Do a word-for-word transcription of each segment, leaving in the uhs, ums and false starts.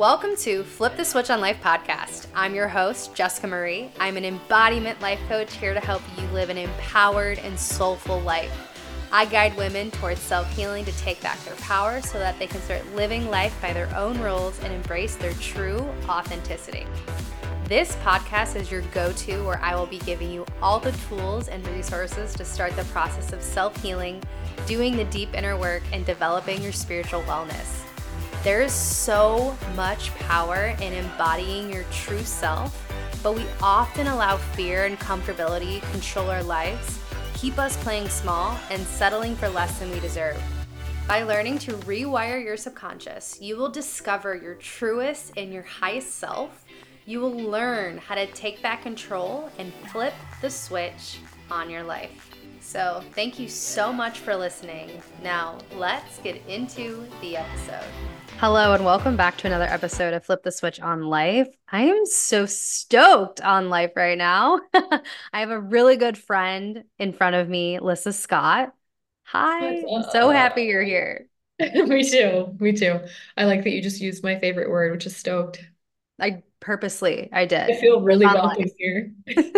Welcome to Flip the Switch on Life podcast. I'm your host, Jessica Marie. I'm an embodiment life coach here to help you live an empowered and soulful life. I guide women towards self-healing to take back their power so that they can start living life by their own rules and embrace their true authenticity. This podcast is your go-to where I will be giving you all the tools and resources to start the process of self-healing, doing the deep inner work, and developing your spiritual wellness. There is so much power in embodying your true self, but we often allow fear and comfortability control our lives, keep us playing small, and settling for less than we deserve. By learning to rewire your subconscious, you will discover your truest and your highest self. You will learn how to take back control and flip the switch on your life. So thank you so much for listening. Now let's get into the episode. Hello and welcome back to another episode of Flip the Switch on Life. I am so stoked on life right now. I have a really good friend in front of me, Lissa Scott. Hi, I'm so happy you're here. Me too. Me too. I like that you just used my favorite word, which is stoked. I purposely, I I did. feel really On welcome life. here.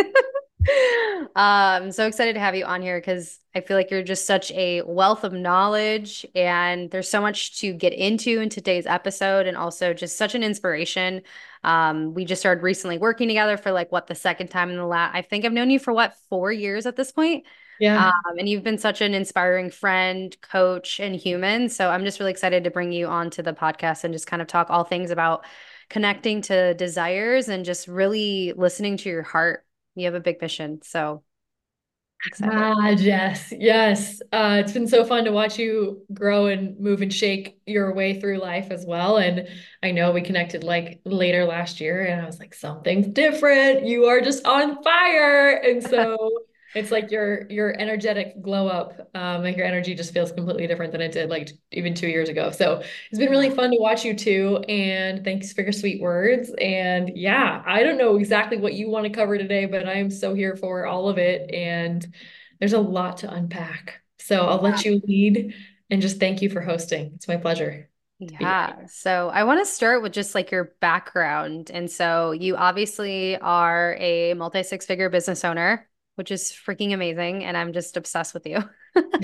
Um, so excited to have you on here because I feel like you're just such a wealth of knowledge and there's so much to get into in today's episode and also just such an inspiration. Um, we just started recently working together for like what the second time in the last, I think I've known you for what, four years at this point. Um, Yeah. and you've been such an inspiring friend, coach, and human. So I'm just really excited to bring you onto the podcast and just kind of talk all things about connecting to desires and just really listening to your heart. You have a big mission. So excited. Ah, Jess. Yes. Uh, it's been so fun to watch you grow and move and shake your way through life as well. And I know we connected like later last year, and I was like, something's different. You are just on fire. And so it's like your your energetic glow up, um, like your energy just feels completely different than it did like even two years ago. So it's been really Yeah. fun to watch you too. And thanks for your sweet words. And yeah, I don't know exactly what you want to cover today, but I am so here for all of it. And there's a lot to unpack. So I'll let you lead and just thank you for hosting. It's my pleasure. Be Yeah. So I want to start with just like your background. And so you obviously are a multi six figure business owner, which is freaking amazing. And I'm just obsessed with you.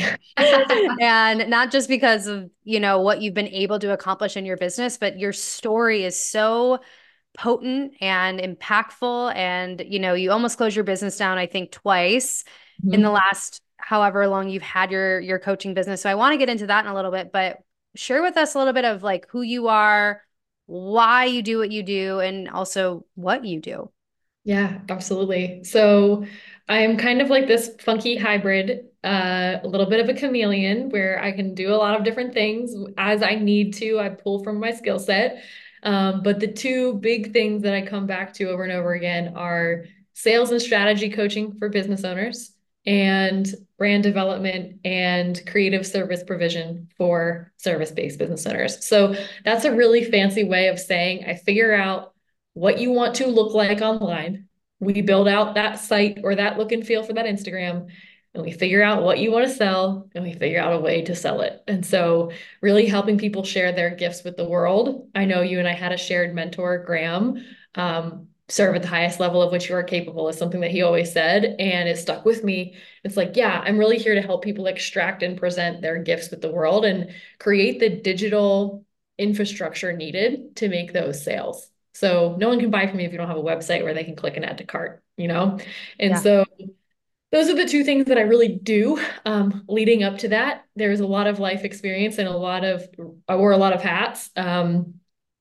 And not just because of, you know, what you've been able to accomplish in your business, but your story is so potent and impactful. And, you know, you almost closed your business down, I think, twice in the Mhm. last however long you've had your your coaching business. So I want to get into that in a little bit, but share with us a little bit of like who you are, why you do what you do, and also what you do. Yeah, absolutely. So I am kind of like this funky hybrid, uh, a little bit of a chameleon where I can do a lot of different things as I need to. I pull from my skill set. Um, but the two big things that I come back to over and over again are sales and strategy coaching for business owners and brand development and creative service provision for service-based business owners. So that's a really fancy way of saying I figure out what you want to look like online. We build out that site or that look and feel for that Instagram, and we figure out what you want to sell, and we figure out a way to sell it. And so, really helping people share their gifts with the world. I know you and I had a shared mentor, Graham. Um, serve at the highest level of which you are capable is something that he always said, and it stuck with me. It's like, yeah, I'm really here to help people extract and present their gifts with the world and create the digital infrastructure needed to make those sales. So no one can buy from you if you don't have a website where they can click and add to cart, you know? And Yeah. so those are the two things that I really do. Um, leading up to that, there's a lot of life experience and a lot of, I wore a lot of hats. Um,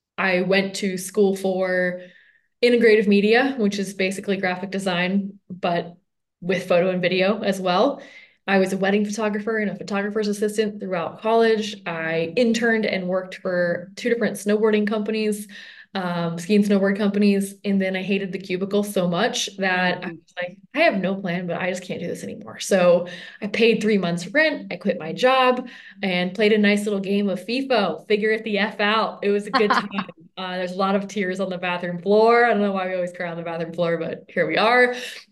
I went to school for integrative media, which is basically graphic design, but with photo and video as well. I was a wedding photographer and a photographer's assistant throughout college. I interned and worked for two different snowboarding companies, um, ski and snowboard companies. And then I hated the cubicle so much that I Mm. was like, I have no plan, but I just can't do this anymore. So I paid three months rent. I quit my job and played a nice little game of FIFA, figure it the F out. It was a good time. Uh, there's a lot of tears on the bathroom floor. I don't know why we always cry on the bathroom floor, but here we are.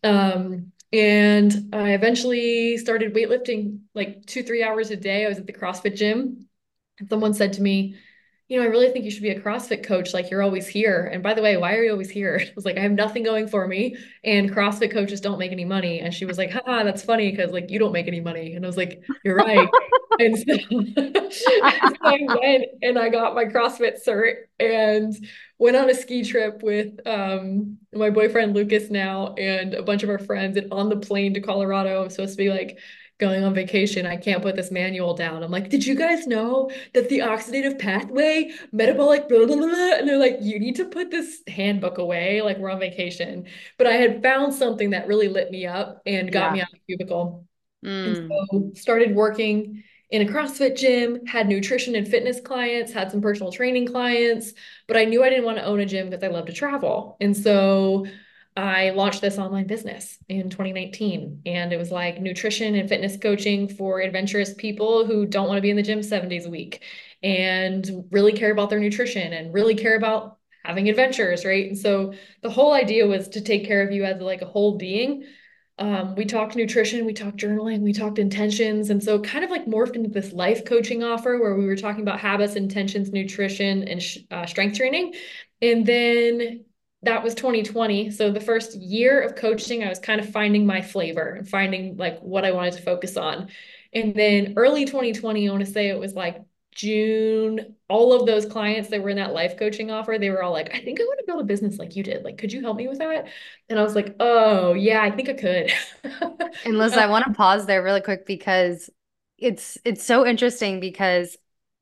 Um, and I eventually started weightlifting like two, three hours a day. I was at the CrossFit gym. And someone said to me, you know, I really think you should be a CrossFit coach. Like you're always here. And by the way, why are you always here? I was like, I have nothing going for me, and CrossFit coaches don't make any money. And she was like, haha, that's funny because like you don't make any money. And I was like, you're right. And so, and so I went and I got my CrossFit cert and went on a ski trip with um my boyfriend Lucas now and a bunch of our friends. And on the plane to Colorado, I'm supposed to be like going on vacation. I can't put this manual down. I'm like, did you guys know that the oxidative pathway, metabolic, blah, blah, blah, blah? And they're like, you need to put this handbook away. Like we're on vacation. But I had found something that really lit me up and got Yeah. me out of the cubicle. And Mm. so started working in a CrossFit gym, had nutrition and fitness clients, had some personal training clients, but I knew I didn't want to own a gym because I love to travel. And so I launched this online business in twenty nineteen. And it was like nutrition and fitness coaching for adventurous people who don't want to be in the gym seven days a week and really care about their nutrition and really care about having adventures, right? And so the whole idea was to take care of you as like a whole being. Um, we talked nutrition, we talked journaling, we talked intentions. And so kind of like morphed into this life coaching offer where we were talking about habits, intentions, nutrition, and sh uh, strength training. And then that was twenty twenty. So the first year of coaching, I was kind of finding my flavor and finding like what I wanted to focus on. And then early twenty twenty, I want to say it was like June, all of those clients that were in that life coaching offer, they were all like, I think I want to build a business like you did. Like, could you help me with that? And I was like, oh, yeah, I think I could. And Liz, I want to pause there really quick because it's it's so interesting because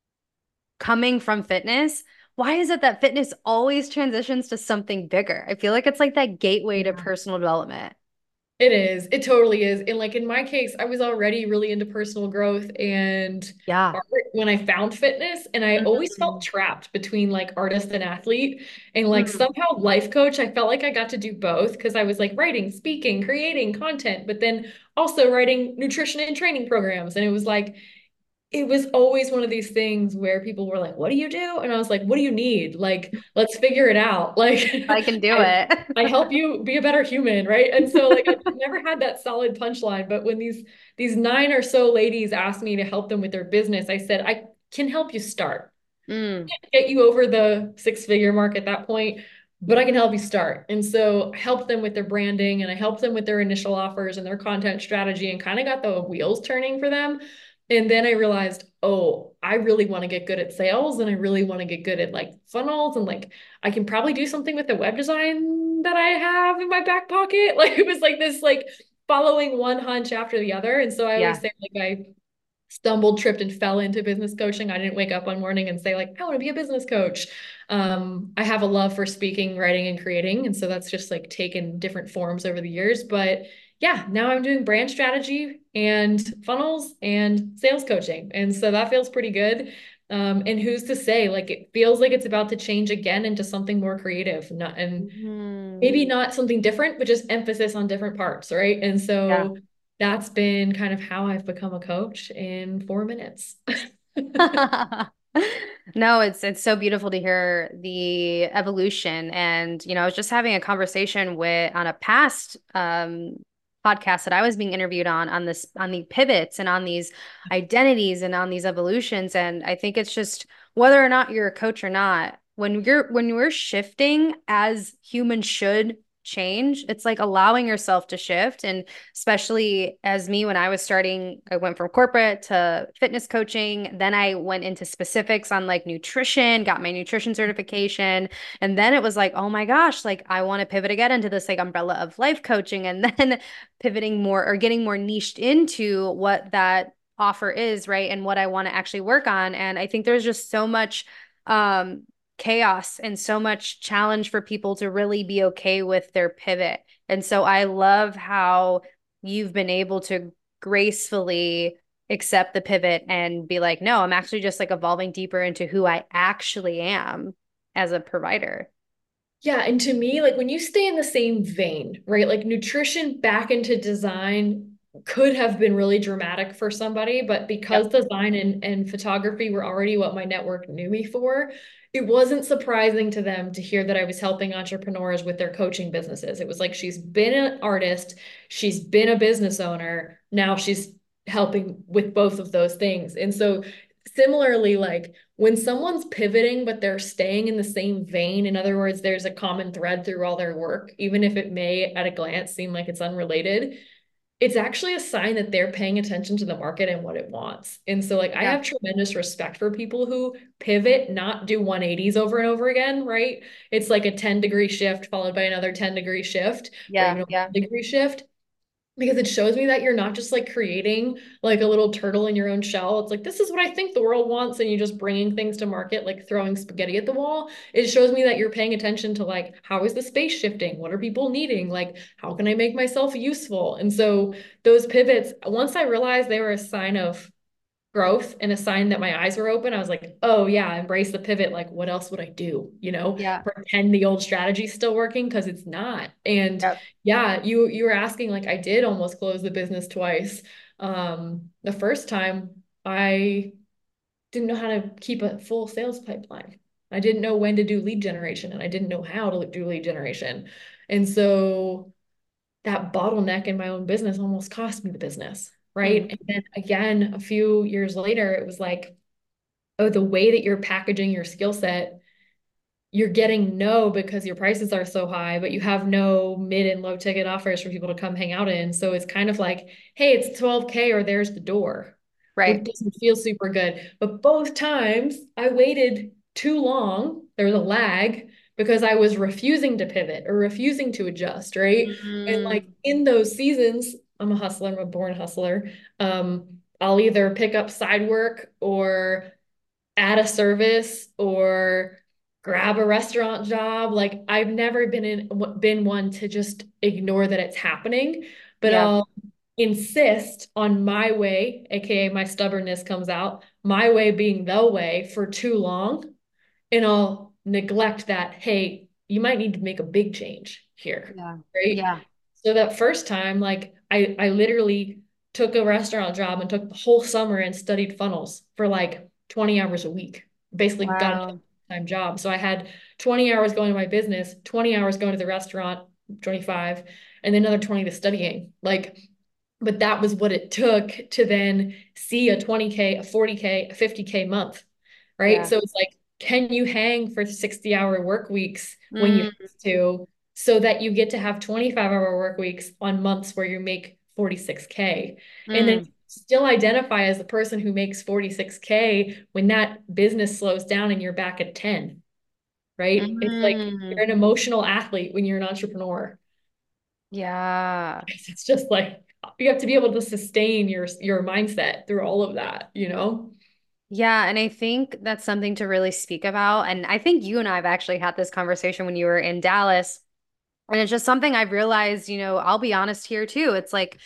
coming from fitness, why is it that fitness always transitions to something bigger? I feel like it's like that gateway to Yeah. personal development. It is. It totally is. And like in my case, I was already really into personal growth and Yeah. art when I found fitness. And I always felt Mhm. trapped between like artist and athlete. And like Mm. somehow life coach, I felt like I got to do both because I was like writing, speaking, creating content, but then also writing nutrition and training programs. And it was like, it was always one of these things where people were like, what do you do? And I was like, what do you need? Like, let's figure it out. Like, I can do I, it. I help you be a better human, right? And so like I never had that solid punchline, but when these these nine or so ladies asked me to help them with their business, I said, I can help you start. Mm. Get you over the six-figure mark at that point, but I can help you start. And so I helped them with their branding and I helped them with their initial offers and their content strategy and kind of got the wheels turning for them. And then I realized, oh, I really want to get good at sales and I really want to get good at like funnels and like I can probably do something with the web design that I have in my back pocket. Like it was like this like following one hunch after the other. And so I always Yeah. say like I stumbled, tripped, and fell into business coaching. I didn't wake up one morning and say like, I want to be a business coach. Um, I have a love for speaking, writing, and creating. And so that's just like taken different forms over the years. But yeah, now I'm doing brand strategy and funnels and sales coaching. And so that feels pretty good. Um, and who's to say, like, it feels like it's about to change again into something more creative, not, and Mhm. maybe not something different, but just emphasis on different parts, right? And Yeah. so that's been kind of how I've become a coach in four minutes. No, it's it's so beautiful to hear the evolution. And, you know, I was just having a conversation with on a past um podcast that I was being interviewed on on this on the pivots and on these identities and on these evolutions. And I think it's just whether or not you're a coach or not, when you're when you're shifting as humans should change, it's like allowing yourself to shift. And especially as me, when I was starting, I went from corporate to fitness coaching. Then I went into specifics on like nutrition, got my nutrition certification. And then it was like, oh my gosh, like I want to pivot again into this like umbrella of life coaching and then pivoting more or getting more niched into what that offer is, right? And what I want to actually work on. And I think there's just so much um chaos and so much challenge for people to really be okay with their pivot. And so I love how you've been able to gracefully accept the pivot and be like, no, I'm actually just like evolving deeper into who I actually am as a provider. Yeah, and to me, like when you stay in the same vein, right? Like nutrition back into design could have been really dramatic for somebody, but because Yep. design and, and photography were already what my network knew me for, it wasn't surprising to them to hear that I was helping entrepreneurs with their coaching businesses. It was like she's been an artist, she's been a business owner, now she's helping with both of those things. And so similarly, like when someone's pivoting, but they're staying in the same vein, in other words, there's a common thread through all their work, even if it may at a glance seem like it's unrelated, it's actually a sign that they're paying attention to the market and what it wants. And so like I Yeah. have tremendous respect for people who pivot, not do one eighties over and over again, right? It's like a ten degree shift followed by another ten degree shift or Yeah. even a Yeah. one degree shift because it shows me that you're not just like creating like a little turtle in your own shell. It's like, this is what I think the world wants. And you just bringing things to market, like throwing spaghetti at the wall. It shows me that you're paying attention to like, how is the space shifting? What are people needing? Like, how can I make myself useful? And so those pivots, once I realized they were a sign of growth and a sign that my eyes were open, I was like, oh yeah, embrace the pivot. Like, what else would I do? You know, Yeah. pretend the old strategy's still working because it's not. And Yep. yeah, you you were asking, like I did almost close the business twice. Um, the first time I didn't know how to keep a full sales pipeline. I didn't know when to do lead generation and I didn't know how to do lead generation. And so that bottleneck in my own business almost cost me the business, right? Mm. And then again, a few years later, it was like, oh, the way that you're packaging your skill set, you're getting no because your prices are so high, but you have no mid and low ticket offers for people to come hang out in. So it's kind of like, hey, it's twelve K or there's the door, which Right. doesn't feel super good. But both times I waited too long. There was a lag because I was refusing to pivot or refusing to adjust, right? And like Mm. in those seasons, I'm a hustler, I'm a born hustler. Um, I'll either pick up side work or add a service or grab a restaurant job. Like I've never been in been one to just ignore that it's happening, but Yeah. I'll insist on my way, aka my stubbornness comes out, my way being the way for too long, and I'll neglect that, hey, you might need to make a big change here, Yeah. right? Yeah. So that first time, like I I literally took a restaurant job and took the whole summer and studied funnels for like twenty hours a week. Basically got a Wow. time job. So I had twenty hours going to my business, twenty hours going to the restaurant, twenty-five, and then another twenty to studying. Like, but that was what it took to then see a twenty K, a forty K, a fifty K month, right? Yeah. So it's like, can you hang for sixty hour work weeks when you Mm. have to, so that you get to have twenty-five hour work weeks on months where you make forty-six K? And then Mm. still identify as the person who makes forty-six K when that business slows down and you're back at ten, right? It's like you're Mm. an emotional athlete when you're an entrepreneur. Yeah. It's just like you have to be able to sustain your your mindset through all of that, you know? Yeah, and I think that's something to really speak about. And I think you and I have actually had this conversation when you were in Dallas. And it's just something I've realized, you know, I'll be honest here too. It's like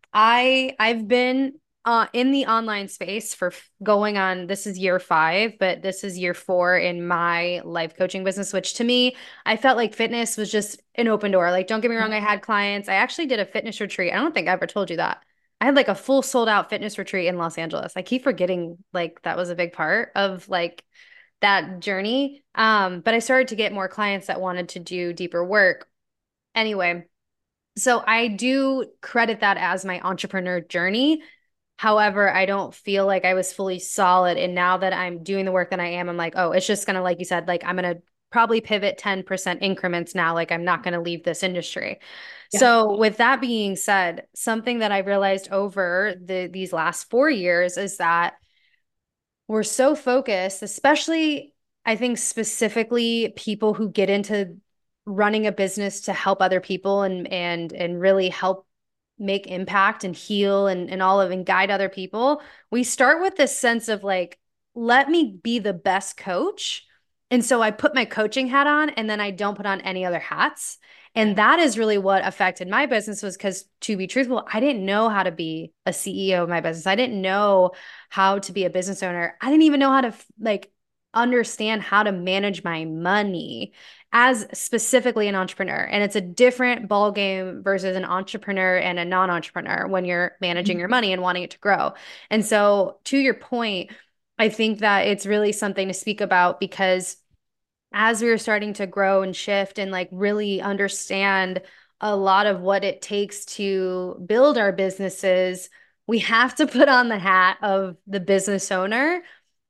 I I've been uh in the online space for f- going on, this is year five, but this is year four in my life coaching business, which to me, I felt like fitness was just an open door. Like, don't get me wrong, I had clients. I actually did a fitness retreat. I don't think I ever told you that. I had like a full sold out fitness retreat in Los Angeles. I keep forgetting like that was a big part of like that journey. Um, but I started to get more clients that wanted to do deeper work. Anyway, so I do credit that as my entrepreneur journey. However, I don't feel like I was fully solid. And now that I'm doing the work that I am, I'm like, oh, it's just going to, like you said, like I'm going to probably pivot ten percent increments now. Like I'm not going to leave this industry. Yeah. So with that being said, something that I realized over the these last four years is that we're so focused, especially I think specifically people who get into running a business to help other people and and and really help make impact and heal and and all of and guide other people. We start with this sense of like, let me be the best coach. And so I put my coaching hat on and then I don't put on any other hats. And Yeah. that is really what affected my business was because to be truthful, I didn't know how to be a C E O of my business. I didn't know how to be a business owner. I didn't even know how to like understand how to manage my money as specifically an entrepreneur. And it's a different ball game versus an entrepreneur and a non-entrepreneur when you're managing your money and wanting it to grow. And so to your point, I think that it's really something to speak about because as we were starting to grow and shift and like really understand a lot of what it takes to build our businesses, we have to put on the hat of the business owner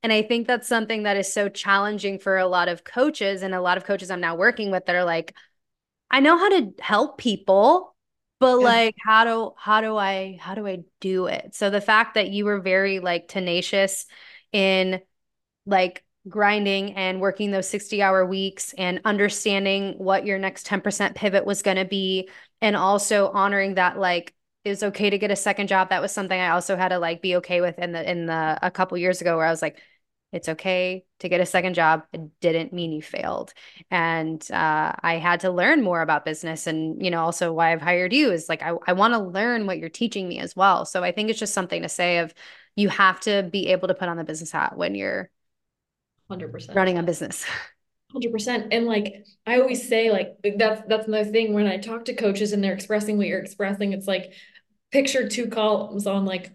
And I think that's something that is so challenging for a lot of coaches and a lot of coaches I'm now working with that are like, I know how to help people, but Yeah. like how do how do I how do I do it? So the fact that you were very like tenacious in like grinding and working those sixty hour weeks and understanding what your next ten percent pivot was going to be and also honoring that like it was okay to get a second job. That was something I also had to like be okay with in the in the a couple years ago where I was like, it's okay to get a second job. It didn't mean you failed. And uh, I had to learn more about business. And, you know, also why I've hired you is like, I, I want to learn what you're teaching me as well. So I think it's just something to say of you have to be able to put on the business hat when you're one hundred percent. running a business. one hundred percent. And like I always say, like that's that's another thing when I talk to coaches and they're expressing what you're expressing, it's like picture two columns on like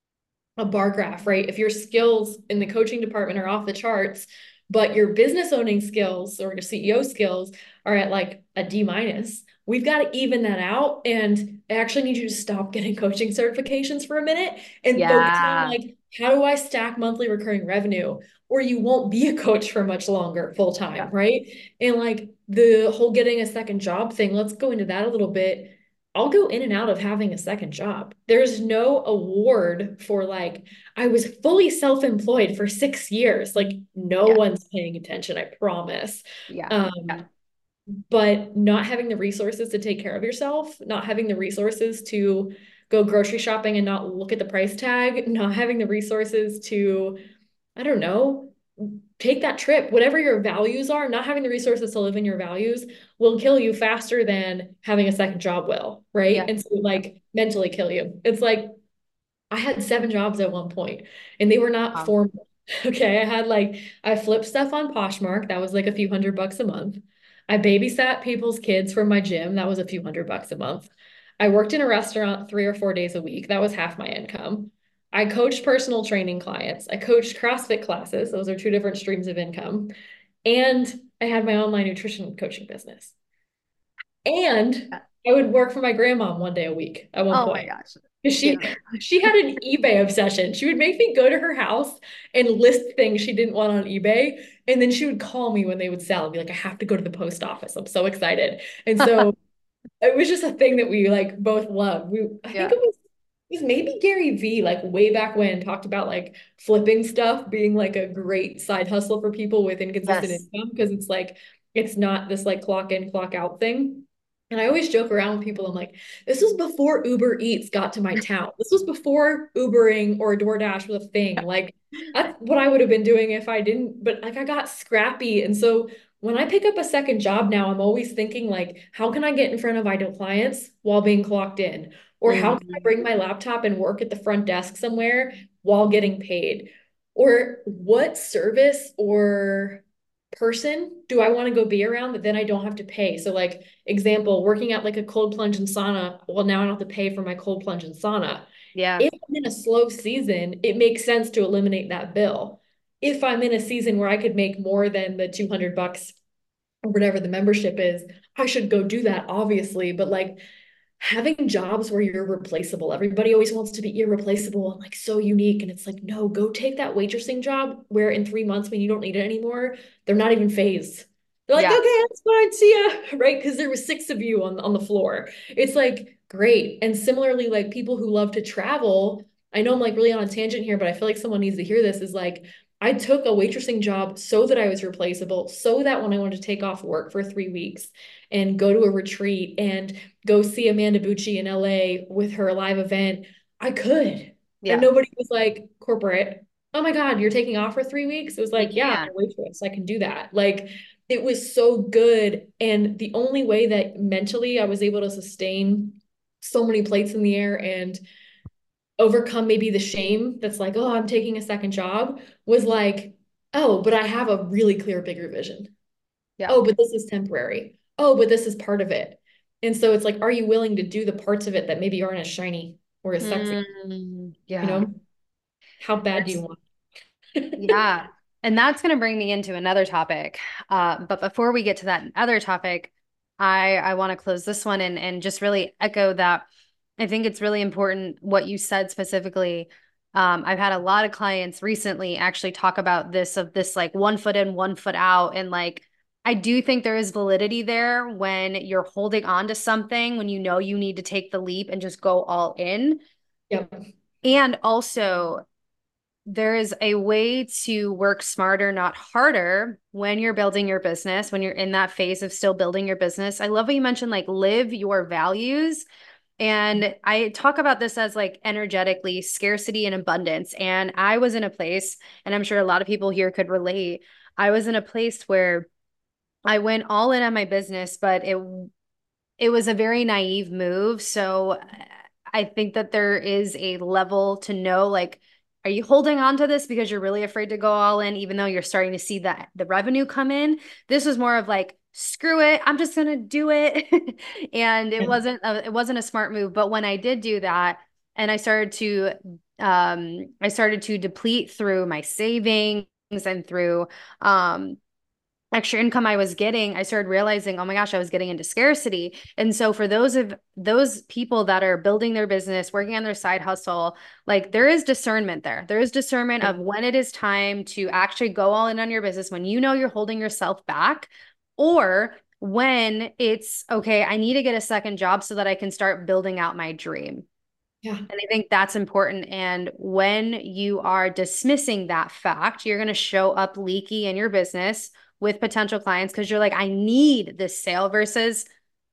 a bar graph, right? If your skills in the coaching department are off the charts, but your business owning skills or your C E O skills are at like a D minus, we've got to even that out. And I actually need you to stop getting coaching certifications for a minute and focus on Yeah. like, how do I stack monthly recurring revenue? Or you won't be a coach for much longer full time, Yeah. right? And like the whole getting a second job thing, let's go into that a little bit. I'll go in and out of having a second job. There's no award for like, I was fully self-employed for six years. Like, no Yeah. one's paying attention, I promise. Yeah. Yeah. Um, but not having the resources to take care of yourself, not having the resources to go grocery shopping and not look at the price tag, not having the resources to, I don't know, take that trip. Whatever your values are, not having the resources to live in your values will kill you faster than having a second job will, right? Yeah. And so like mentally kill you. It's like I had seven jobs at one point and they were not Um, formal. Okay. I had like, I flipped stuff on Poshmark. That was like a few hundred bucks a month. I babysat people's kids from my gym. That was a few hundred bucks a month. I worked in a restaurant three or four days a week. That was half my income. I coached personal training clients. I coached CrossFit classes. Those are two different streams of income. And I had my online nutrition coaching business. And yeah. I would work for my grandma one day a week at one Oh my point. gosh. 'Cause Get She it. she had an eBay obsession. She would make me go to her house and list things she didn't want on eBay. And then she would call me when they would sell and be like, I have to go to the post office. I'm so excited. And so it was just a thing that we like both loved. We I think Yeah. it was it was maybe Gary Vee, like way back when, talked about like flipping stuff being like a great side hustle for people with inconsistent Yes. income because it's like it's not this like clock in, clock out thing. And I always joke around with people. I'm like, this was before Uber Eats got to my town. This was before Ubering or DoorDash was a thing. Like, that's what I would have been doing if I didn't. But like, I got scrappy. And so when I pick up a second job now, I'm always thinking, like, how can I get in front of ideal clients while being clocked in? Or how can I Mhm. bring my laptop and work at the front desk somewhere while getting paid? Or what service or person do I want to go be around that then I don't have to pay? So, like, example, working at like a cold plunge and sauna. Well, now I don't have to pay for my cold plunge and sauna. Yeah. If I'm in a slow season, it makes sense to eliminate that bill. If I'm in a season where I could make more than the two hundred bucks or whatever the membership is, I should go do that, obviously. But like, having jobs where you're replaceable. Everybody always wants to be irreplaceable and like so unique. And it's like, no, go take that waitressing job where in three months when you don't need it anymore, they're not even phased. They're like, Yeah. okay, that's fine. See ya. Right. Because there was six of you on, on the floor. It's like great. And similarly, like people who love to travel, I know I'm like really on a tangent here, but I feel like someone needs to hear this is like, I took a waitressing job so that I was replaceable, so that when I wanted to take off work for three weeks and go to a retreat and go see Amanda Bucci in L A with her live event, I could. And Yeah. nobody was like, corporate, oh my God, you're taking off for three weeks? It was You like, yeah, I'm can. a waitress. I can do that. Like, it was so good. And the only way that mentally I was able to sustain so many plates in the air and overcome maybe the shame that's like, oh, I'm taking a second job was like, oh, but I have a really clear, bigger vision. Yeah. Oh, but this is temporary. Oh, but this is part of it. And so it's like, are you willing to do the parts of it that maybe aren't as shiny or as sexy? Mm, You yeah. know, how bad do you It's, want? yeah. And that's going to bring me into another topic. Uh, but before we get to that other topic, I I want to close this one and and just really echo that I think it's really important what you said specifically. Um, I've had a lot of clients recently actually talk about this of this like one foot in, one foot out. And like, I do think there is validity there when you're holding on to something, when you know you need to take the leap and just go all in. Yep. And also, there is a way to work smarter, not harder when you're building your business, when you're in that phase of still building your business. I love what you mentioned, like live your values. And I talk about this as like energetically scarcity and abundance. And I was in a place, and I'm sure a lot of people here could relate. I was in a place where I went all in on my business, but it it was a very naive move. So I think that there is a level to know, like, are you holding on to this because you're really afraid to go all in, even though you're starting to see that the revenue come in? This was more of like, screw it, I'm just gonna do it. And it Yeah. wasn't a, it wasn't a smart move. But when I did do that, and I started to um I started to deplete through my savings and through um extra income I was getting, I started realizing, oh my gosh, I was getting into scarcity. And so for those of those people that are building their business, working on their side hustle, like there is discernment there. There is discernment of when it is time to actually go all in on your business, when you know you're holding yourself back, or when it's okay, I need to get a second job so that I can start building out my dream. Yeah. And I think that's important. And when you are dismissing that fact, you're going to show up leaky in your business with potential clients because you're like, I need this sale versus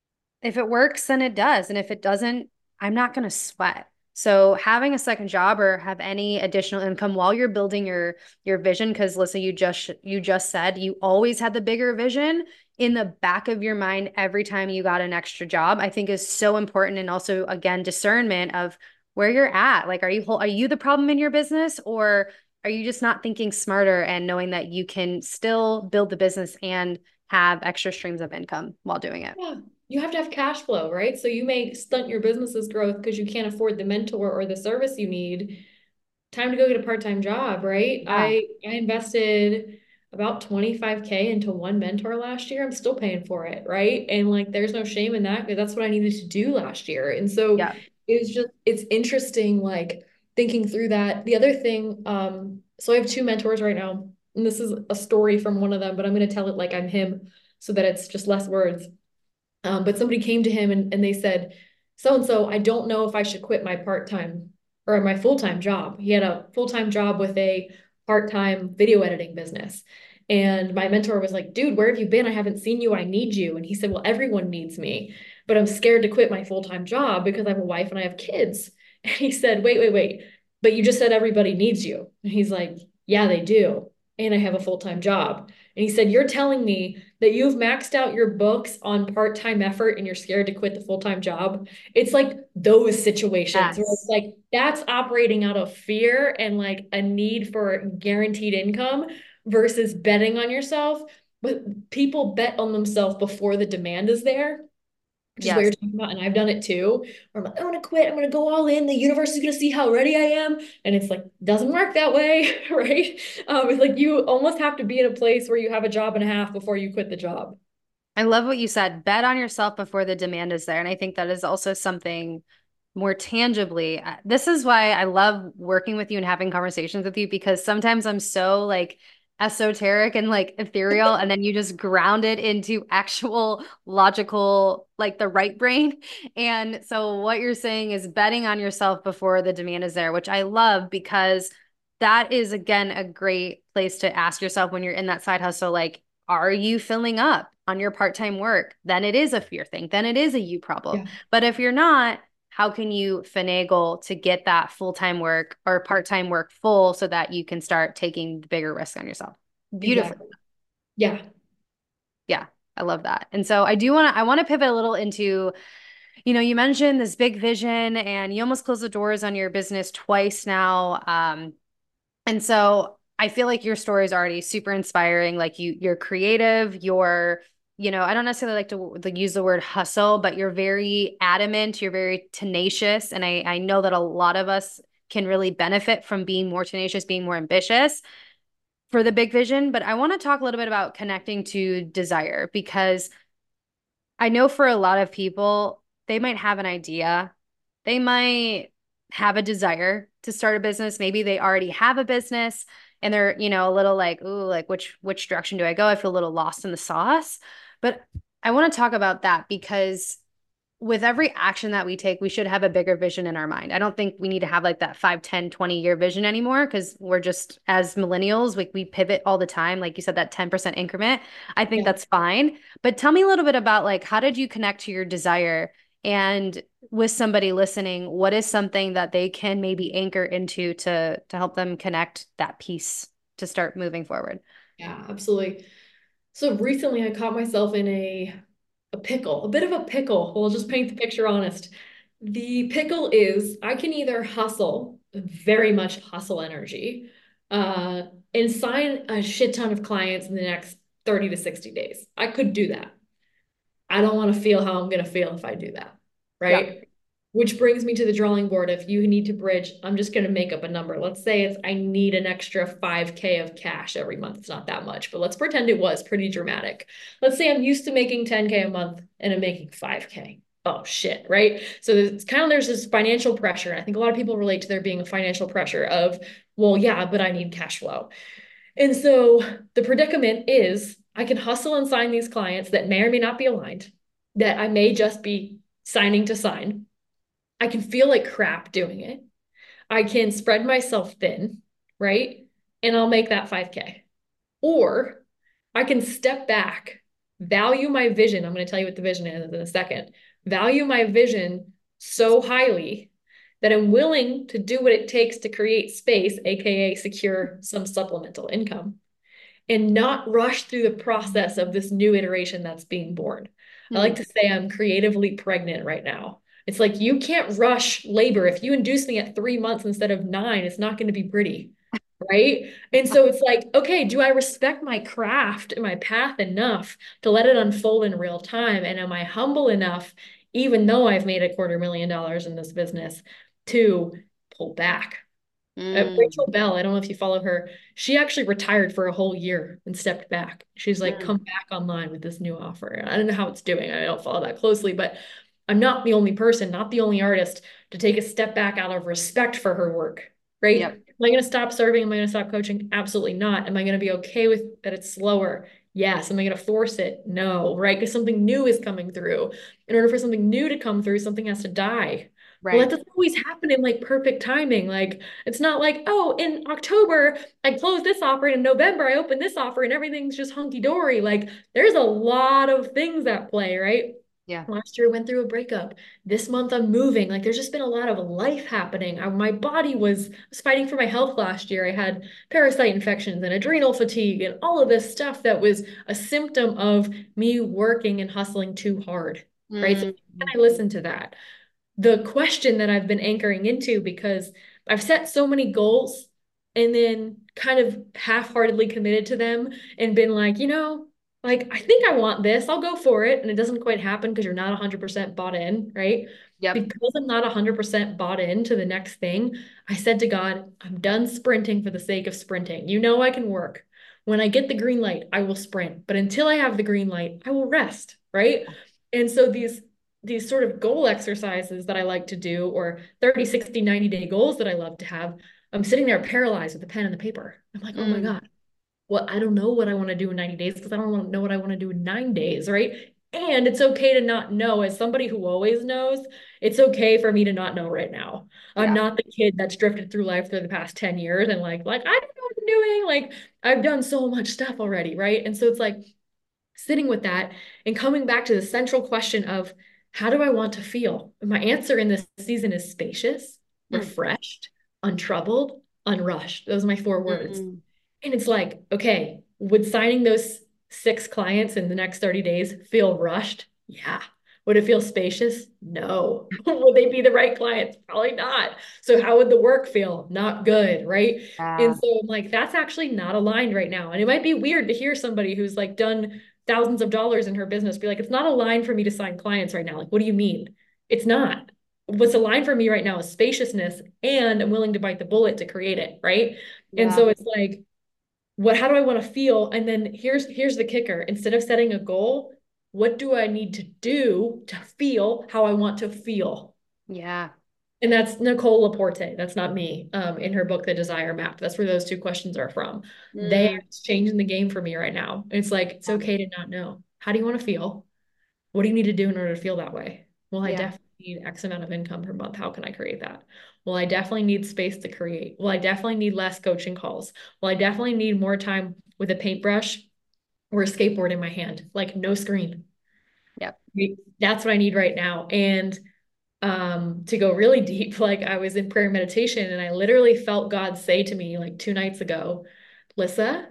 if it works, then it does. And if it doesn't, I'm not going to sweat. So having a second job or have any additional income while you're building your your vision, because Lisa, you just you just said you always had the bigger vision in the back of your mind every time you got an extra job, I think is so important. And also, again, discernment of where you're at. Like, are you are you the problem in your business, or are you just not thinking smarter and knowing that you can still build the business and have extra streams of income while doing it? Yeah. You have to have cash flow, right? So you may stunt your business's growth because you can't afford the mentor or the service you need. Time to go get a part-time job, right? Yeah. I I invested about twenty-five K into one mentor last year. I'm still paying for it, right? And like there's no shame in that because that's what I needed to do last year. And so Yeah. it's just it's interesting like thinking through that. The other thing, um, so I have two mentors right now, and this is a story from one of them, but I'm gonna tell it like I'm him so that it's just less words. Um, but somebody came to him and, and they said, so and so, I don't know if I should quit my part-time or my full-time job. He had a full-time job with a part-time video editing business. And my mentor was like, dude, where have you been? I haven't seen you. I need you. And he said, well, everyone needs me, but I'm scared to quit my full-time job because I have a wife and I have kids. And he said, wait, wait, wait. But you just said everybody needs you. And he's like, yeah, they do. And I have a full-time job. And he said, you're telling me that you've maxed out your books on part-time effort and you're scared to quit the full-time job. It's like those situations where it's Yes. like that's operating out of fear and like a need for guaranteed income versus betting on yourself. But people bet on themselves before the demand is there, which is what Yes. you're talking about. And I've done it too. Where I'm like, I'm gonna quit, I'm gonna go all in. The universe is gonna see how ready I am. And it's like, doesn't work that way, right? Um, it's like you almost have to be in a place where you have a job and a half before you quit the job. I love what you said. Bet on yourself before the demand is there. And I think that is also something more tangibly. uh, This is why I love working with you and having conversations with you because sometimes I'm so like esoteric and like ethereal, and then you just ground it into actual logical, like the right brain. And so what you're saying is betting on yourself before the demand is there, which I love because that is again a great place to ask yourself when you're in that side hustle, like, are you filling up on your part-time work? Then it is a fear thing. Then it is a you problem. Yeah, But if you're not, how can you finagle to get that full-time work or part-time work full so that you can start taking the bigger risk on yourself? Beautifully. exactly. Yeah. Yeah, I love that. And so I do want to I want to pivot a little into, you know, you mentioned this big vision and you almost closed the doors on your business twice now. Um, and so I feel like your story is already super inspiring. Like you, you're creative, you're, you know, I don't necessarily like to like, use the word hustle, but you're very adamant, you're very tenacious. And I, I know that a lot of us can really benefit from being more tenacious, being more ambitious for the big vision. But I want to talk a little bit about connecting to desire because I know for a lot of people, they might have an idea. They might have a desire to start a business. Maybe they already have a business and they're, you know, a little like, ooh, like which which direction do I go? I feel a little lost in the sauce. But I want to talk about that because with every action that we take, we should have a bigger vision in our mind. I don't think we need to have like that five, ten, twenty year vision anymore because we're just, as millennials, we, we pivot all the time. Like you said, that ten percent increment. I think Yeah. that's fine. But tell me a little bit about like, how did you connect to your desire? And with somebody listening, what is something that they can maybe anchor into to to help them connect that piece to start moving forward? Yeah, absolutely. So recently I caught myself in a a pickle, a bit of a pickle. We'll just paint the picture honest. The pickle is I can either hustle, very much hustle energy, uh, and sign a shit ton of clients in the next thirty to sixty days. I could do that. I don't want to feel how I'm going to feel if I do that, Yeah. right? Which brings me to the drawing board. If you need to bridge, I'm just going to make up a number. Let's say it's I need an extra five K of cash every month. It's not that much, but let's pretend it was pretty dramatic. Let's say I'm used to making ten K a month and I'm making five K. Oh shit, right? So it's kind of there's this financial pressure. I think a lot of people relate to there being a financial pressure of, well, yeah, but I need cash flow. And so the predicament is I can hustle and sign these clients that may or may not be aligned, that I may just be signing to sign. I can feel like crap doing it. I can spread myself thin, right? And I'll make that five K. Or I can step back, value my vision. I'm going to tell you what the vision is in a second. Value my vision so highly that I'm willing to do what it takes to create space, A K A secure some supplemental income, and not rush through the process of this new iteration that's being born. I like Hmm. to say I'm creatively pregnant right now. It's like you can't rush labor. If you induce me at three months instead of nine, it's not going to be pretty, right? And so it's like, okay, do I respect my craft and my path enough to let it unfold in real time? And am I humble enough, even though I've made a quarter million dollars in this business, to pull back? Uh, Rachel Mm. Bell, I don't know if you follow her. She actually retired for a whole year and stepped back. She's like, Mm. come back online with this new offer. I don't know how it's doing. I don't follow that closely, but I'm not the only person, not the only artist to take a step back out of respect for her work, right? Yep. Am I going to stop serving? Am I going to stop coaching? Absolutely not. Am I going to be okay with that it's slower? Yes. Am I going to force it? No, right? Because something new is coming through. In order for something new to come through, something has to die. Well, that Right. doesn't always happen in like perfect timing. Like it's not like, oh, in October, I closed this offer, and in November, I opened this offer, and everything's just hunky dory. Like there's a lot of things at play, right? Yeah. Last year, I went through a breakup. This month, I'm moving. Like there's just been a lot of life happening. I, my body was, was fighting for my health last year. I had parasite infections and adrenal fatigue and all of this stuff that was a symptom of me working and hustling too hard, right? So Mm. can I listen to that? The question that I've been anchoring into because I've set so many goals and then kind of half-heartedly committed to them and been like, you know, like I think I want this, I'll go for it. And it doesn't quite happen because you're not one hundred percent bought in, right? Yep. Because I'm not one hundred percent bought into the next thing, I said to God, I'm done sprinting for the sake of sprinting. You know I can work. When I get the green light, I will sprint. But until I have the green light, I will rest, right? And so these these sort of goal exercises that I like to do, or thirty, sixty, ninety day goals that I love to have, I'm sitting there paralyzed with the pen and the paper. I'm like, oh my Mm. God, well, I don't know what I want to do in ninety days because I don't want to know what I want to do in nine days, right? And it's okay to not know. As somebody who always knows, it's okay for me to not know right now. I'm Yeah. not the kid that's drifted through life through the past ten years and like, like, I don't know what I'm doing. Like, I've done so much stuff already, right? And so it's like, sitting with that and coming back to the central question of how do I want to feel? And my answer in this season is spacious, Mm. refreshed, untroubled, unrushed. Those are my four words. Mm. And it's like, okay, would signing those six clients in the next thirty days feel rushed? Yeah. Would it feel spacious? No. Would they be the right clients? Probably not. So how would the work feel? Not good, right? And Yeah. so I'm like, that's actually not aligned right now. And it might be weird to hear somebody who's like done thousands of dollars in her business be like, it's not aligned for me to sign clients right now. Like, what do you mean? It's not. What's aligned for me right now is spaciousness, and I'm willing to bite the bullet to create it, right? And Yeah. so it's like, what, how do I want to feel? And then here's here's the kicker. Instead of setting a goal, what do I need to do to feel how I want to feel? Yeah. And that's Nicole Laporte. That's not me. Um, in her book, The Desire Map. That's where those two questions are from. They Mm, are changing the game for me right now. It's like it's yeah. okay to not know. How do you want to feel? What do you need to do in order to feel that way? Well, I Yeah. definitely need X amount of income per month. How can I create that? Well, I definitely need space to create. Well, I definitely need less coaching calls. Well, I definitely need more time with a paintbrush or a skateboard in my hand, like no screen. Yep. That's what I need right now. And um, to go really deep, like I was in prayer and meditation and I literally felt God say to me like two nights ago, Lissa,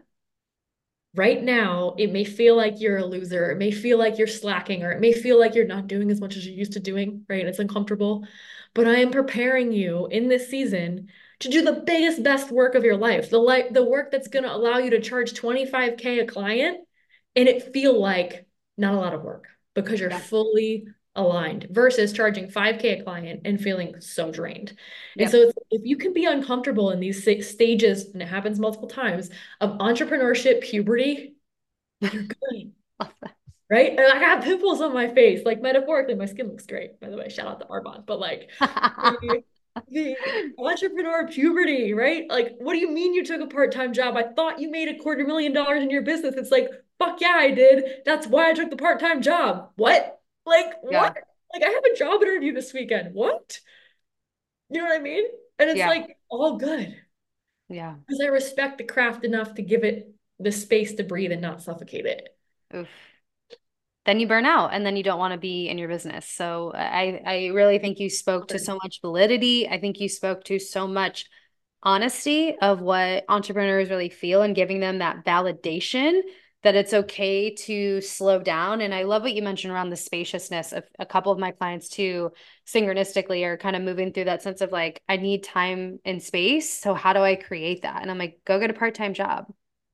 right now, it may feel like you're a loser. It may feel like you're slacking, or it may feel like you're not doing as much as you're used to doing, right? It's uncomfortable. But I am preparing you in this season to do the biggest, best work of your life. The life, the work that's going to allow you to charge twenty-five K a client and it feel like not a lot of work because you're Yeah. fully aligned versus charging five K a client and feeling so drained. And so Yep. if, if you can be uncomfortable in these stages, and it happens multiple times, of entrepreneurship puberty, you're good, Love that. right? And I have pimples on my face. Like metaphorically, my skin looks great, by the way. Shout out to Arbonne. But like the, the entrepreneur puberty, right? Like, what do you mean you took a part-time job? I thought you made a quarter million dollars in your business. It's like, fuck yeah, I did. That's why I took the part-time job. What? Like, what? Yeah. Like, I have a job interview this weekend. What? You know what I mean? And it's Yeah. like all good Yeah. because I respect the craft enough to give it the space to breathe and not suffocate it. Oof. Then you burn out and then you don't want to be in your business. So I I really think you spoke to so much validity. I think you spoke to so much honesty of what entrepreneurs really feel and giving them that validation that it's okay to slow down. And I love what you mentioned around the spaciousness of a couple of my clients too, synchronistically are kind of moving through that sense of like, I need time and space. So how do I create that? And I'm like, go get a part-time job.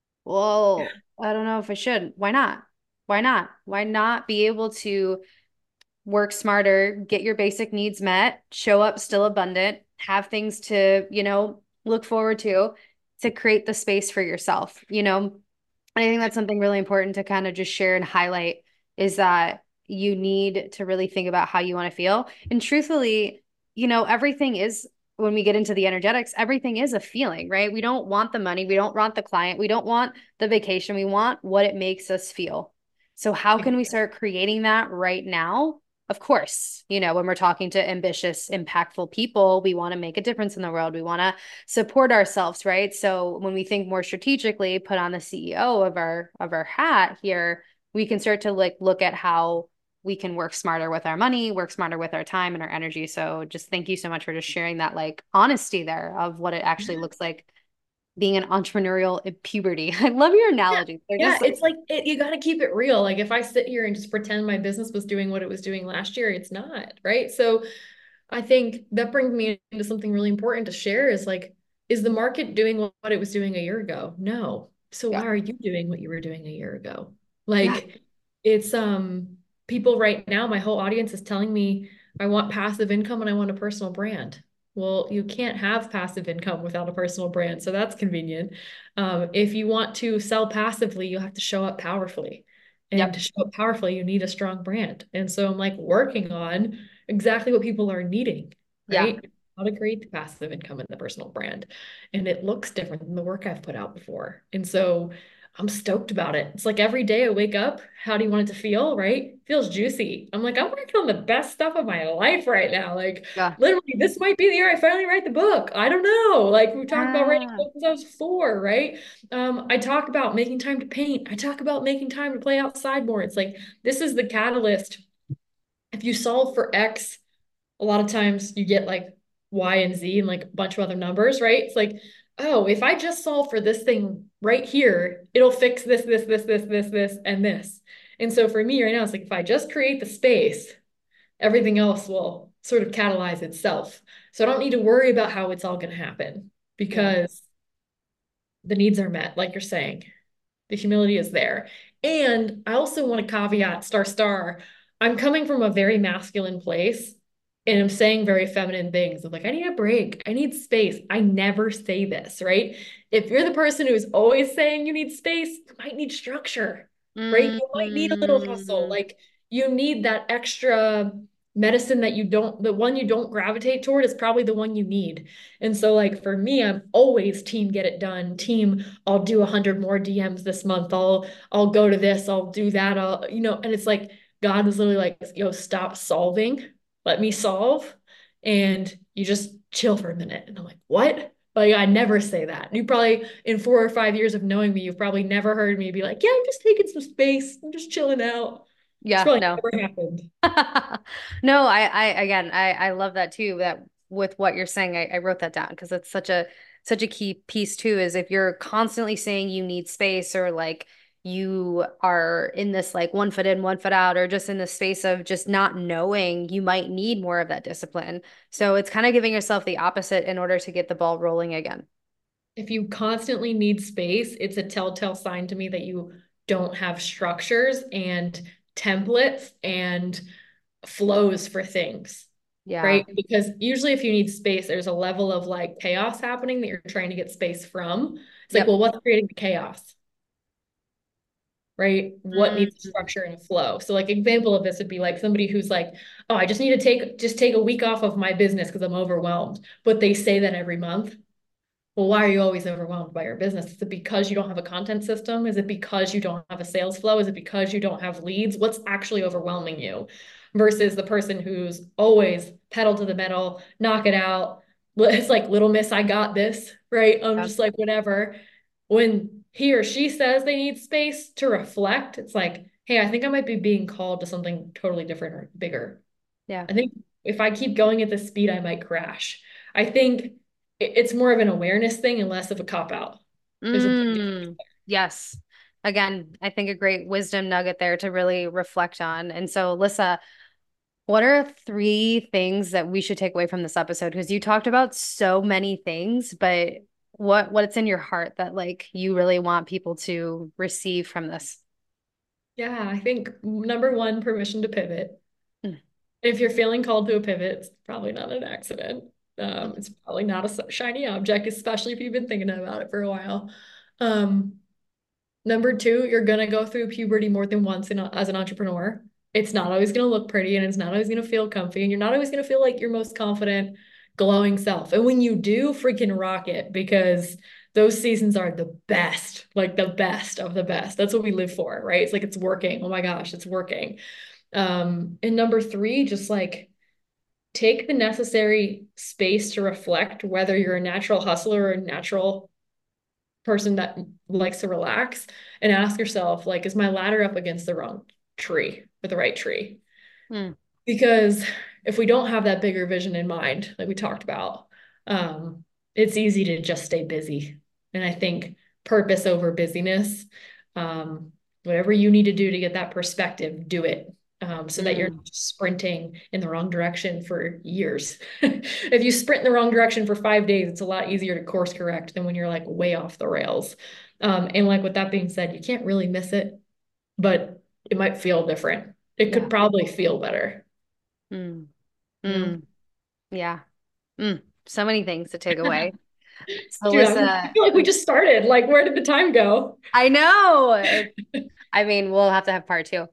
Well, I don't know if I should. Why not? Why not? Why not be able to work smarter, get your basic needs met, show up still abundant, have things to, you know, look forward to to create the space for yourself, you know? I think that's something really important to kind of just share and highlight is that you need to really think about how you want to feel. And truthfully, you know, everything is when we get into the energetics, everything is a feeling, right? We don't want the money, we don't want the client, we don't want the vacation, we want what it makes us feel. So how can we start creating that right now? Of course, you know, when we're talking to ambitious, impactful people, we want to make a difference in the world. We want to support ourselves, right? So when we think more strategically, put on the C E O of our of our hat here, we can start to like look at how we can work smarter with our money, work smarter with our time and our energy. So just thank you so much for just sharing that like honesty there of what it actually looks like being an entrepreneurial in puberty. I love your Yeah, analogies. They're yeah, just like, it's like it, you got to keep it real. Like if I sit here and just pretend my business was doing what it was doing last year, it's not, right? So I think that brings me into something really important to share is like, is the market doing what it was doing a year ago? No. So yeah, why are you doing what you were doing a year ago? yeah, Like it's um people right now, my whole audience is telling me I want passive income and I want a personal brand. Well, you can't have passive income without a personal brand, so that's convenient. Um, if you want to sell passively, you have to show up powerfully. And to yep, show up powerfully, you need a strong brand. And so I'm like working on exactly what people are needing, yeah, right? How to create the passive income in the personal brand. And it looks different than the work I've put out before. And so I'm stoked about it. It's like every day I wake up, how do you want it to feel, right? Feels juicy. I'm like, I'm working on the best stuff of my life right now. Like, yeah, literally, this might be the year I finally write the book. I don't know. Like, we talked about writing yeah, books since I was four, right? Um, I talk about making time to paint. I talk about making time to play outside more. It's like, this is the catalyst. If you solve for X, a lot of times you get like Y and Z and like a bunch of other numbers, right? It's like, oh, if I just solve for this thing right here, it'll fix this, this, this, this, this, this, and this. And so for me right now, it's like if I just create the space, everything else will sort of catalyze itself. So I don't need to worry about how it's all going to happen yeah, because the needs are met, like you're saying. The humility is there. And I also want to caveat star star. I'm coming from a very masculine place and I'm saying very feminine things of like, I need a break. I need space. I never say this, right? If you're the person who's always saying you need space, you might need structure, right? You might need a little hustle. mm, Like you need that extra medicine that you don't, the one you don't gravitate toward is probably the one you need. And so like for me, I'm always team get it done. Team, I'll do a hundred more D Ms this month. I'll I'll go to this, I'll do that. I'll, you know, and it's like God is literally like, yo, stop solving. Let me solve. And you just chill for a minute. And I'm like, what? Like I never say that. You probably in four or five years of knowing me, you've probably never heard me be like, yeah, I'm just taking some space. I'm just chilling out. It's Yeah, probably no. never happened. No, I, I again, I, I love that too. That with what you're saying, I, I wrote that down because it's such a such a key piece too. Is if you're constantly saying you need space or like you are in this like one foot in, one foot out, or just in the space of just not knowing, you might need more of that discipline. So it's kind of giving yourself the opposite in order to get the ball rolling again. If you constantly need space, it's a telltale sign to me that you don't have structures and templates and flows for things, Yeah. right? Because usually if you need space, there's a level of like chaos happening that you're trying to get space from. It's like, Yep. well, what's creating the chaos? Right? What needs Mm, structure and a flow? So like example of this would be like somebody who's like, oh, I just need to take just take a week off of my business because I'm overwhelmed. But they say that every month. Well, why are you always overwhelmed by your business? Is it because you don't have a content system? Is it because you don't have a sales flow? Is it because you don't have leads? What's actually overwhelming you? Versus the person who's always pedal to the metal, knock it out. It's like, little miss, I got this, right? I'm yep. just like, whatever. When he or she says they need space to reflect, it's like, hey, I think I might be being called to something totally different or bigger. Yeah. I think if I keep going at this speed, I might crash. I think it's more of an awareness thing and less of a cop out. There's a big difference. Mm, yes. Again, I think a great wisdom nugget there to really reflect on. And so, Lissa, what are three things that we should take away from this episode? Because you talked about so many things, but what what's in your heart that like you really want people to receive from this? Yeah, I think number one, permission to pivot. Mm, If you're feeling called to a pivot, it's probably not an accident. Um, it's probably not a shiny object, especially if you've been thinking about it for a while. Um, Number two, you're gonna go through puberty more than once in a, as an entrepreneur. It's not always gonna look pretty and it's not always gonna feel comfy, and you're not always gonna feel like your most confident, glowing self. And when you do, freaking rock it because those seasons are the best, like the best of the best. That's what we live for, right? It's like it's working. Oh my gosh, it's working. Um, and number three, just like take the necessary space to reflect whether you're a natural hustler or a natural person that likes to relax and ask yourself, like, is my ladder up against the wrong tree or the right tree? mm, Because if we don't have that bigger vision in mind, like we talked about, um, it's easy to just stay busy. And I think purpose over busyness, um, whatever you need to do to get that perspective, do it. Um, so that you're mm. not sprinting in the wrong direction for years. If you sprint in the wrong direction for five days, it's a lot easier to course correct than when you're like way off the rails. Um, and like with that being said, you can't really miss it, but it might feel different. It could Yeah. probably feel better. Mm, You know, mm, yeah. Mm. So many things to take away. So, dude, I'm, I Lissa, feel like we just started. Like, where did the time go? I know. It's I mean, we'll have to have part two.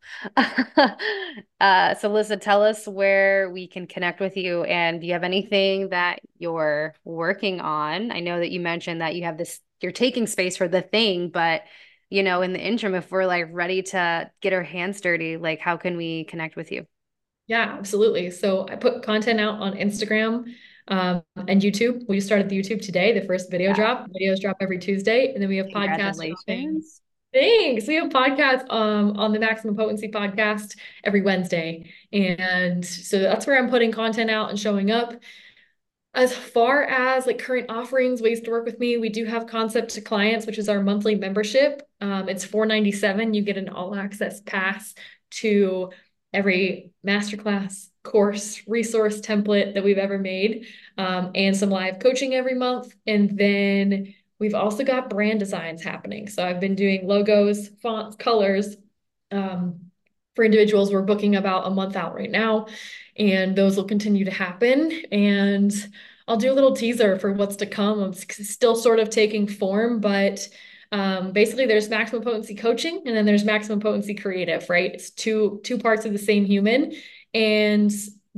Uh, so Lisa, tell us where we can connect with you, and do you have anything that you're working on? I know that you mentioned that you have this, you're taking space for the thing, but you know, in the interim, if we're like ready to get our hands dirty, like how can we connect with you? Yeah, absolutely. So I put content out on Instagram um, and YouTube. We just started the YouTube today. The first video Yeah. drop. Videos drop every Tuesday, and then we have podcasts dropping. Congratulations. Thanks. We have podcasts um, on the Maximum Potency podcast every Wednesday, and so that's where I'm putting content out and showing up. As far as like current offerings, ways to work with me, we do have Concept to Clients, which is our monthly membership. Um, it's four ninety-seven. You get an all access pass to every masterclass, course, resource template that we've ever made, um, and some live coaching every month. And then we've also got brand designs happening. So I've been doing logos, fonts, colors. Um, for individuals, we're booking about a month out right now, and those will continue to happen. And I'll do a little teaser for what's to come. I'm still sort of taking form, but um, basically there's maximum potency coaching and then there's maximum potency creative, right? It's two two parts of the same human. And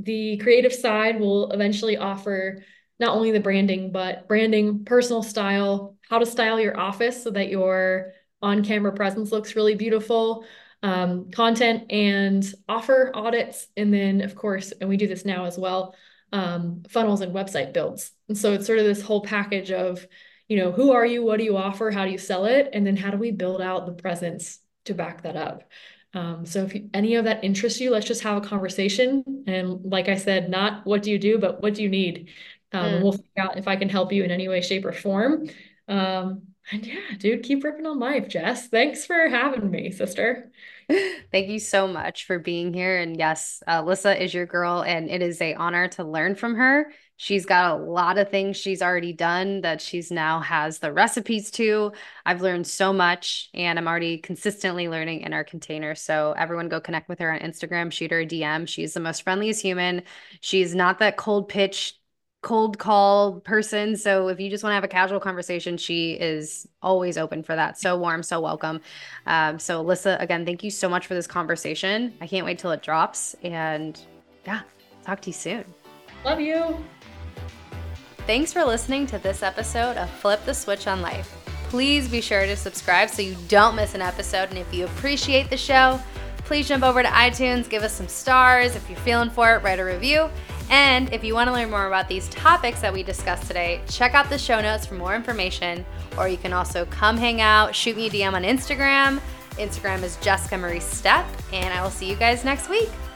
the creative side will eventually offer not only the branding, but branding, personal style, how to style your office so that your on-camera presence looks really beautiful, um, content and offer audits. And then, of course, and we do this now as well, um, funnels and website builds. And so it's sort of this whole package of, you know, who are you? What do you offer? How do you sell it? And then how do we build out the presence to back that up? Um, so if you, any of that interests you, let's just have a conversation. And like I said, not what do you do, but what do you need? Um, and we'll figure out if I can help you in any way, shape, or form. Um, and yeah, dude, keep ripping on life, Jess. Thanks for having me, sister. Thank you so much for being here. And yes, uh, Lissa is your girl, and it is an honor to learn from her. She's got a lot of things she's already done that she's now has the recipes to. I've learned so much, and I'm already consistently learning in our container. So everyone go connect with her on Instagram, shoot her a D M. She's the most friendliest human. She's not that cold pitch cold call person. So if you just want to have a casual conversation, she is always open for that. So warm, so welcome. Um, so Lissa, again, thank you so much for this conversation. I can't wait till it drops. And yeah, talk to you soon. Love you. Thanks for listening to this episode of Flip the Switch on Life. Please be sure to subscribe so you don't miss an episode. And if you appreciate the show, please jump over to iTunes, give us some stars. If you're feeling for it, write a review. And if you want to learn more about these topics that we discussed today, check out the show notes for more information, or you can also come hang out, shoot me a D M on Instagram. Instagram is Jessica Marie Stepp, and I will see you guys next week.